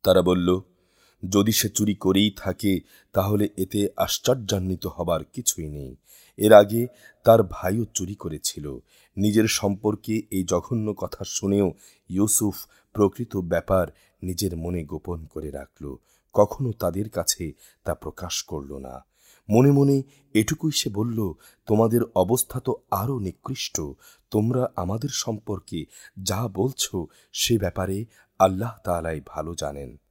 তারা বলল, যদি সে চুরি করেই থাকে তাহলে এতে আশ্চর্যান্বিত হবার কিছুই নেই। এর আগে তার ভাইও চুরি করেছিল। নিজের সম্পর্কে এই জঘন্য কথা শুনেও ইউসুফ প্রকৃত ব্যাপার নিজের মনে গোপন করে রাখল, কখনো তাদের কাছে তা প্রকাশ করল না। মনে মনে এটুকুই সে বলল, তোমাদের অবস্থা তো আরো নিকৃষ্ট। তোমরা আমাদের সম্পর্কে যা বলছো সে ব্যাপারে আল্লাহ তাআলাই ভালো জানেন।